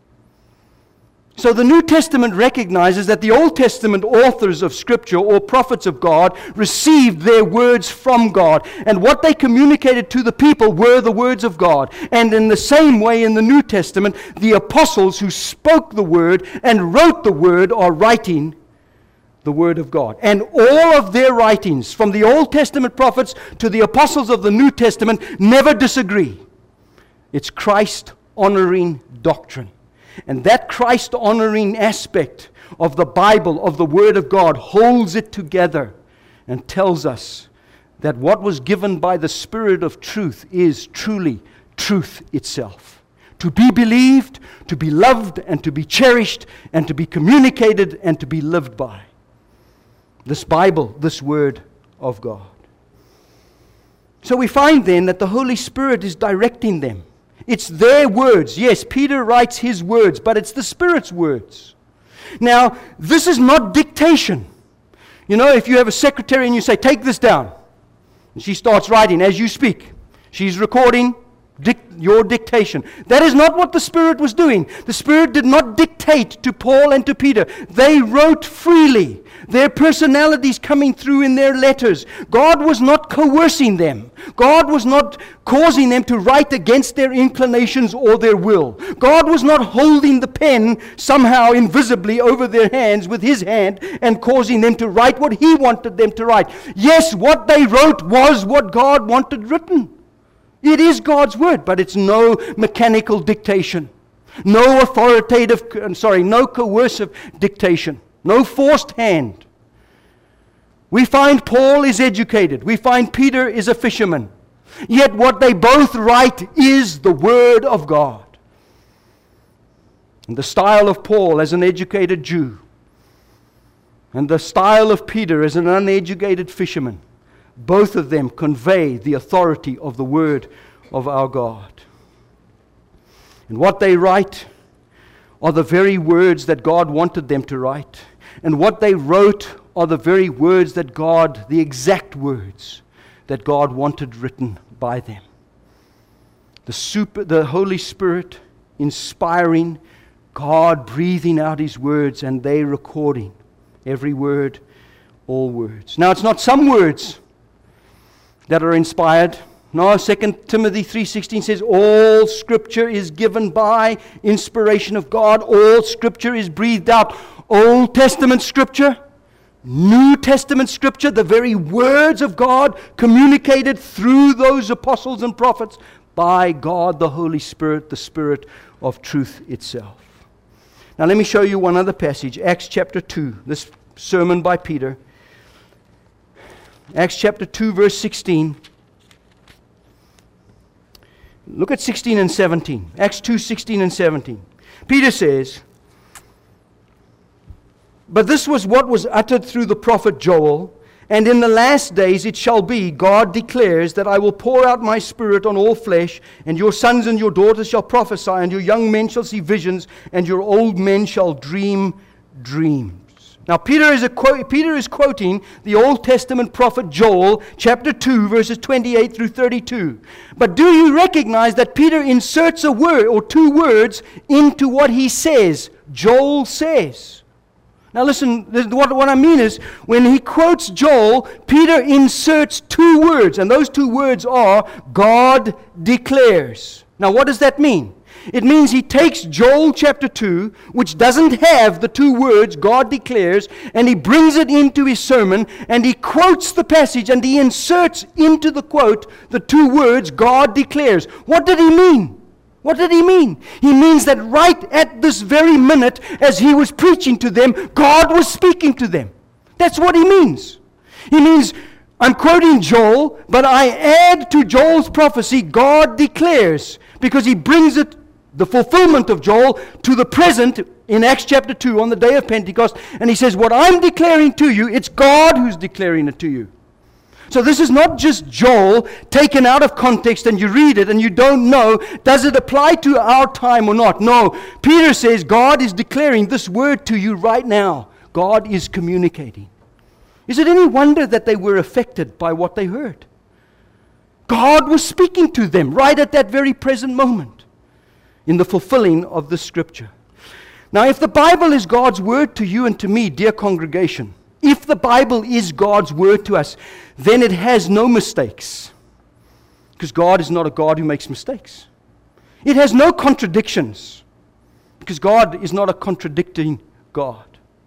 So the New Testament recognizes that the Old Testament authors of Scripture or prophets of God received their words from God. And what they communicated to the people were the words of God. And in the same way in the New Testament, the apostles who spoke the word and wrote the word are writing the word of God. And all of their writings, from the Old Testament prophets to the apostles of the New Testament, never disagree. It's Christ-honoring doctrine. And that Christ-honoring aspect of the Bible, of the Word of God, holds it together and tells us that what was given by the Spirit of truth is truly truth itself. To be believed, to be loved, and to be cherished, and to be communicated, and to be lived by. This Bible, this Word of God. So we find then that the Holy Spirit is directing them. It's their words. Yes, Peter writes his words, but it's the Spirit's words. Now, this is not dictation. You know, if you have a secretary and you say, "Take this down," and she starts writing as you speak, she's recording your dictation. That is not what the Spirit was doing. The Spirit did not dictate to Paul and to Peter. They wrote freely. Their personalities coming through in their letters. God was not coercing them. God was not causing them to write against their inclinations or their will. God was not holding the pen somehow invisibly over their hands with His hand and causing them to write what He wanted them to write. Yes, what they wrote was what God wanted written. It is God's word, but it's no mechanical dictation. No coercive dictation. No forced hand. We find Paul is educated. We find Peter is a fisherman. Yet what they both write is the Word of God. And the style of Paul as an educated Jew, and the style of Peter as an uneducated fisherman, both of them convey the authority of the Word of our God. And what they write are the very words that God wanted them to write. And what they wrote are the very words that God, the exact words that God wanted written by them. The Holy Spirit inspiring, God breathing out His words and they recording every word, all words. Now, it's not some words that are inspired. No, 2 Timothy 3:16 says, all Scripture is given by inspiration of God. All Scripture is breathed out. Old Testament Scripture, New Testament Scripture, the very words of God communicated through those apostles and prophets by God the Holy Spirit, the Spirit of truth itself. Now let me show you one other passage, Acts chapter 2, this sermon by Peter. Acts chapter 2, verse 16. Look at 16 and 17. Acts 2, 16 and 17. Peter says, but this was what was uttered through the prophet Joel, and in the last days it shall be, God declares, that I will pour out my Spirit on all flesh, and your sons and your daughters shall prophesy, and your young men shall see visions, and your old men shall dream dreams. Now Peter is quoting the Old Testament prophet Joel, chapter 2, verses 28 through 32. But do you recognize that Peter inserts a word or two words into what he says, Joel says? Now listen, what I mean is, when he quotes Joel, Peter inserts two words, and those two words are, God declares. Now what does that mean? It means he takes Joel chapter 2, which doesn't have the two words, God declares, and he brings it into his sermon, and he quotes the passage, and he inserts into the quote the two words, God declares. What did he mean? What did he mean? He means that right at this very minute, as he was preaching to them, God was speaking to them. That's what he means. He means, I'm quoting Joel, but I add to Joel's prophecy, God declares, because he brings it, the fulfillment of Joel, to the present in Acts chapter 2 on the day of Pentecost. And he says, what I'm declaring to you, it's God who's declaring it to you. So this is not just Joel taken out of context and you read it and you don't know, does it apply to our time or not? No. Peter says God is declaring this word to you right now. God is communicating. Is it any wonder that they were affected by what they heard? God was speaking to them right at that very present moment in the fulfilling of the Scripture. Now, if the Bible is God's word to you and to me, dear congregation, if the Bible is God's word to us, then it has no mistakes. Because God is not a God who makes mistakes. It has no contradictions. Because God is not a contradicting God.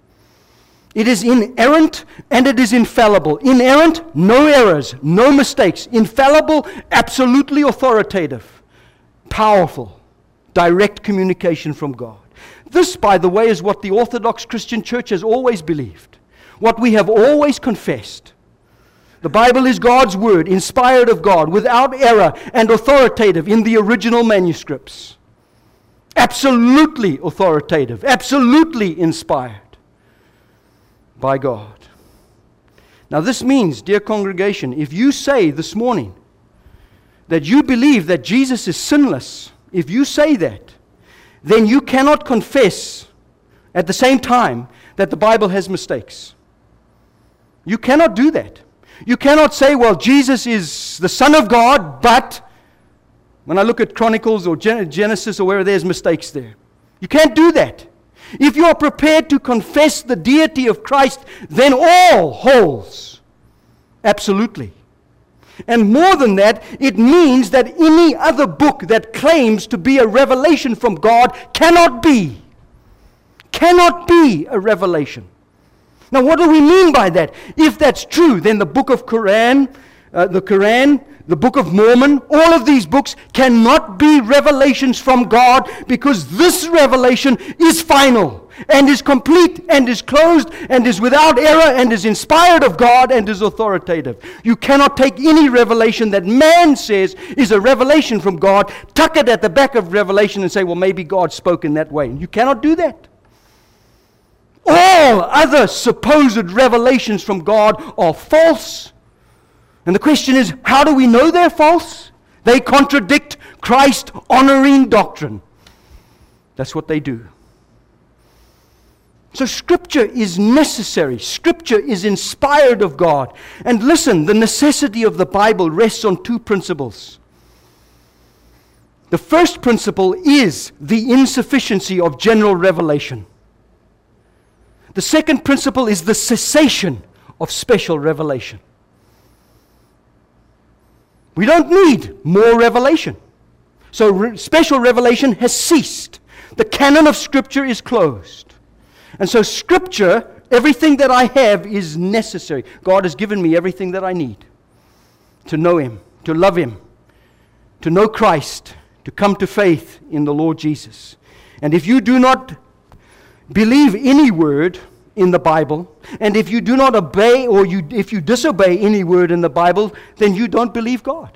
It is inerrant and it is infallible. Inerrant, no errors, no mistakes. Infallible, absolutely authoritative. Powerful, direct communication from God. This, by the way, is what the Orthodox Christian Church has always believed. What we have always confessed. The Bible is God's word, inspired of God, without error and authoritative in the original manuscripts. Absolutely authoritative, absolutely inspired by God. Now this means, dear congregation, if you say this morning that you believe that Jesus is sinless, if you say that, then you cannot confess at the same time that the Bible has mistakes. You cannot do that. You cannot say, well, Jesus is the Son of God, but when I look at Chronicles or Genesis or wherever, there's mistakes there. You can't do that. If you are prepared to confess the deity of Christ, then all holds. Absolutely. And more than that, it means that any other book that claims to be a revelation from God cannot be a revelation. Now, what do we mean by that? If that's true, then the book of Quran, the book of Mormon, all of these books cannot be revelations from God, because this revelation is final and is complete and is closed and is without error and is inspired of God and is authoritative. You cannot take any revelation that man says is a revelation from God, tuck it at the back of Revelation and say, well, maybe God spoke in that way. You cannot do that. All other supposed revelations from God are false. And the question is, how do we know they're false? They contradict Christ-honoring doctrine. That's what they do. So Scripture is necessary. Scripture is inspired of God. And listen, the necessity of the Bible rests on two principles. The first principle is the insufficiency of general revelation. The second principle is the cessation of special revelation. We don't need more revelation. So special revelation has ceased. The canon of Scripture is closed. And so Scripture, everything that I have is necessary. God has given me everything that I need to know Him, to love Him, to know Christ, to come to faith in the Lord Jesus. And if you do not believe any word in the Bible, and if you do not obey, or if you disobey any word in the Bible, then you don't believe God.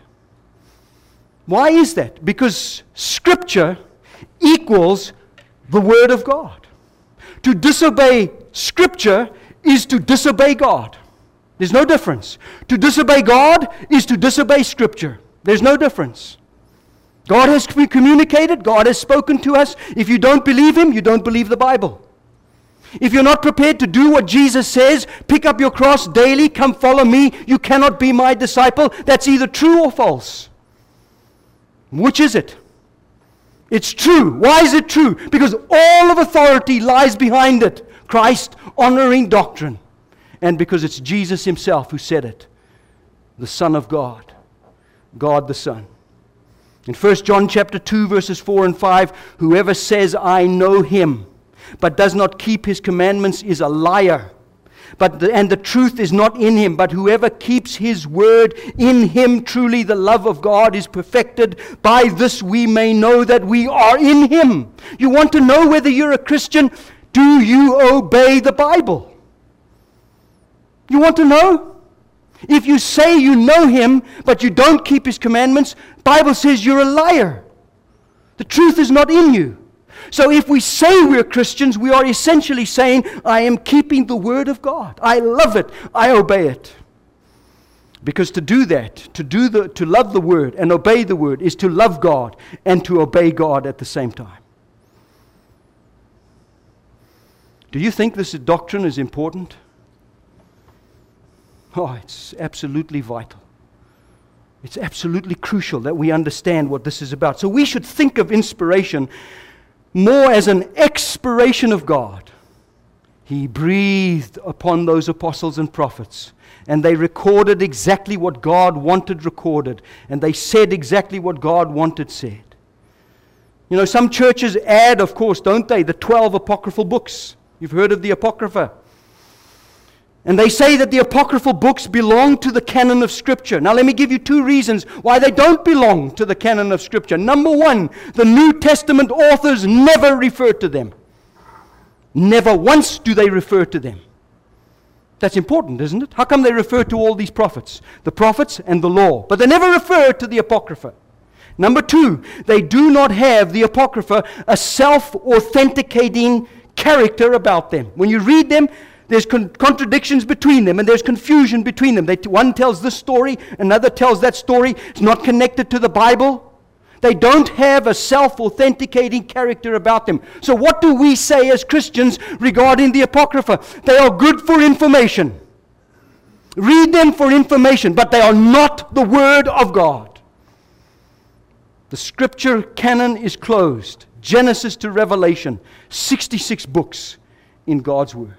Why is that? Because Scripture equals the Word of God. To disobey Scripture is to disobey God. There's no difference. To disobey God is to disobey Scripture. There's no difference. God has communicated. God has spoken to us. If you don't believe Him, you don't believe the Bible. If you're not prepared to do what Jesus says, pick up your cross daily, come follow me, you cannot be my disciple. That's either true or false. Which is it? It's true. Why is it true? Because all of authority lies behind it. Christ honoring doctrine. And because it's Jesus Himself who said it. The Son of God. God the Son. In 1 John chapter 2 verses 4 and 5, whoever says, I know Him, but does not keep His commandments is a liar. And the truth is not in him, but whoever keeps His word, in him truly the love of God is perfected. By this we may know that we are in Him. You want to know whether you're a Christian? Do you obey the Bible? You want to know? If you say you know Him, but you don't keep His commandments, the Bible says you're a liar. The truth is not in you. So if we say we're Christians, we are essentially saying, I am keeping the Word of God. I love it. I obey it. Because to do that, to love the Word and obey the Word, is to love God and to obey God at the same time. Do you think this doctrine is important? Oh, it's absolutely vital. It's absolutely crucial that we understand what this is about. So we should think of inspiration more as an expiration of God. He breathed upon those apostles and prophets, and they recorded exactly what God wanted recorded, and they said exactly what God wanted said. You know, some churches add, of course, don't they, the 12 apocryphal books. You've heard of the Apocrypha. And they say that the apocryphal books belong to the canon of Scripture. Now let me give you two reasons why they don't belong to the canon of Scripture. Number one, the New Testament authors never refer to them. Never once do they refer to them. That's important, isn't it? How come they refer to all these prophets? The prophets and the law. But they never refer to the Apocrypha. Number two, they do not have, the Apocrypha, a self-authenticating character about them. When you read them, there's contradictions between them, and there's confusion between them. One tells this story, another tells that story. It's not connected to the Bible. They don't have a self-authenticating character about them. So what do we say as Christians regarding the Apocrypha? They are good for information. Read them for information, but they are not the Word of God. The Scripture canon is closed. Genesis to Revelation, 66 books in God's Word.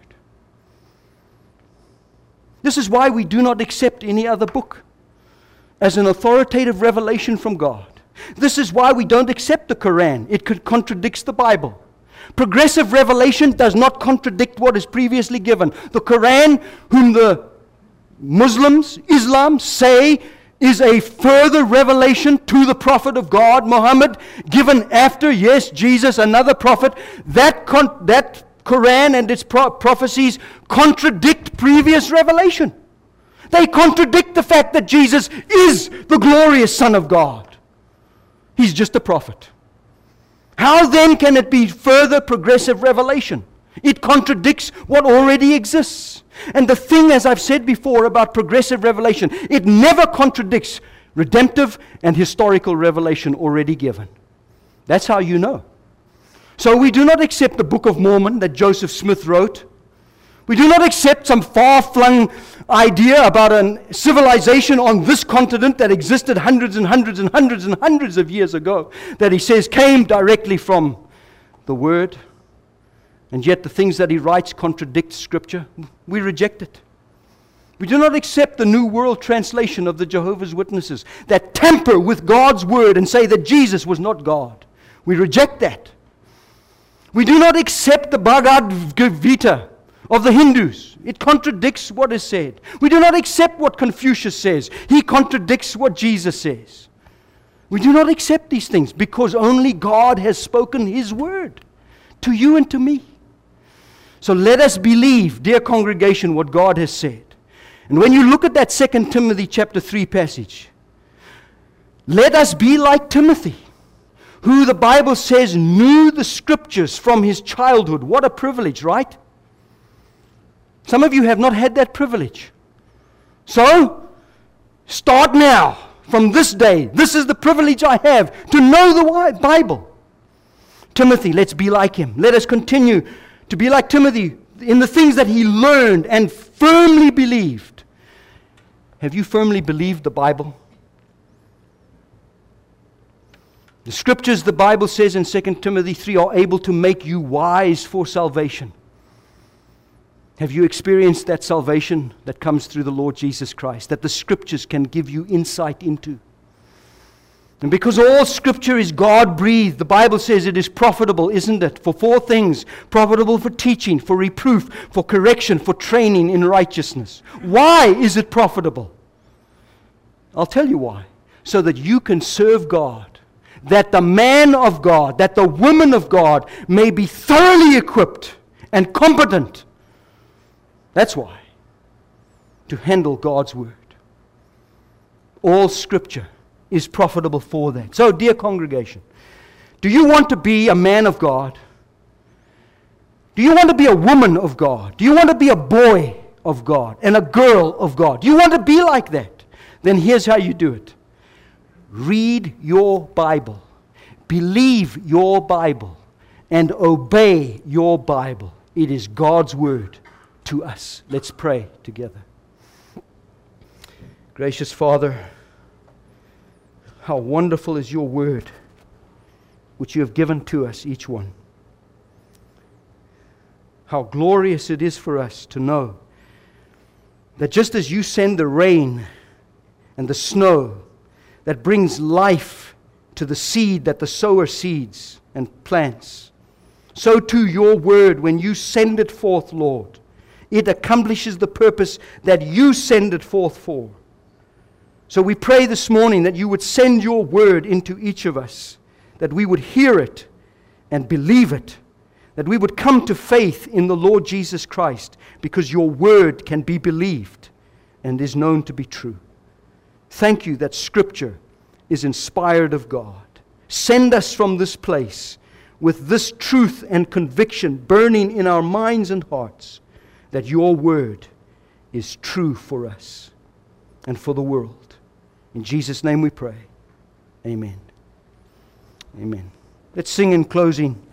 This is why we do not accept any other book as an authoritative revelation from God. This is why we don't accept the Quran. It contradicts the Bible. Progressive revelation does not contradict what is previously given. The Quran, whom the Muslims, Islam, say is a further revelation to the prophet of God, Muhammad, given after, yes, Jesus, another prophet, that Quran and its prophecies contradict previous revelation. They contradict the fact that Jesus is the glorious Son of God. He's just a prophet. How then can it be further progressive revelation? It contradicts what already exists. And the thing, as I've said before about progressive revelation, it never contradicts redemptive and historical revelation already given. That's how you know. So we do not accept the Book of Mormon that Joseph Smith wrote. We do not accept some far-flung idea about a civilization on this continent that existed hundreds and hundreds and hundreds and hundreds of years ago, that he says came directly from the Word, and yet the things that he writes contradict Scripture. We reject it. We do not accept the New World Translation of the Jehovah's Witnesses that tamper with God's Word and say that Jesus was not God. We reject that. We do not accept the Bhagavad Gita of the Hindus. It contradicts what is said. We do not accept what Confucius says. He contradicts what Jesus says. We do not accept these things because only God has spoken His Word to you and to me. So let us believe, dear congregation, what God has said. And when you look at that 2 Timothy chapter 3 passage, let us be like Timothy, who the Bible says knew the Scriptures from his childhood. What a privilege, right? Some of you have not had that privilege. So, start now, from this day. This is the privilege I have, to know the Bible. Timothy, let's be like him. Let us continue to be like Timothy in the things that he learned and firmly believed. Have you firmly believed the Bible? The Scriptures, the Bible says in 2 Timothy 3, are able to make you wise for salvation. Have you experienced that salvation that comes through the Lord Jesus Christ, that the Scriptures can give you insight into? And because all Scripture is God-breathed, the Bible says it is profitable, isn't it? For 4 things. Profitable for teaching, for reproof, for correction, for training in righteousness. Why is it profitable? I'll tell you why. So that you can serve God. That the man of God, that the woman of God may be thoroughly equipped and competent. That's why. To handle God's Word. All Scripture is profitable for that. So, dear congregation, do you want to be a man of God? Do you want to be a woman of God? Do you want to be a boy of God and a girl of God? Do you want to be like that? Then here's how you do it. Read your Bible. Believe your Bible. And obey your Bible. It is God's Word to us. Let's pray together. Gracious Father, how wonderful is your Word, which you have given to us, each one. How glorious it is for us to know that just as you send the rain and the snow that brings life to the seed that the sower seeds and plants, so too your Word, when you send it forth, Lord, it accomplishes the purpose that you send it forth for. So we pray this morning that you would send your Word into each of us, that we would hear it and believe it, that we would come to faith in the Lord Jesus Christ, because your Word can be believed and is known to be true. Thank you that Scripture is inspired of God. Send us from this place with this truth and conviction burning in our minds and hearts, that your Word is true for us and for the world. In Jesus' name we pray. Amen. Amen. Let's sing in closing.